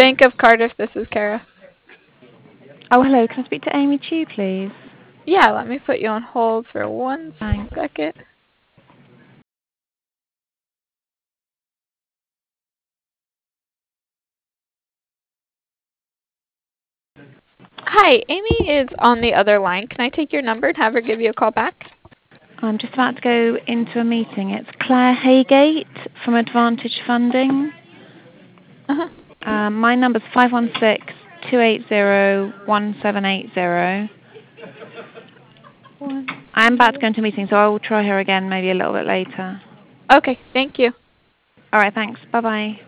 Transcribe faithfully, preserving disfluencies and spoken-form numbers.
Bank of Cardiff, this is Kara. Oh, hello. Can I speak to Amy Chu, please? Yeah, let me put you on hold for one Thanks. second. Hi, Amy is on the other line. Can I take your number and have her give you a call back? I'm just about to go into a meeting. It's Claire Haygate from Advantage Funding. Uh-huh. Um, my number's five one six, two eight zero, one seven eight zero. One. I'm about to go into a meeting, so I will try her again maybe a little bit later. Okay, thank you. All right, thanks. Bye-bye.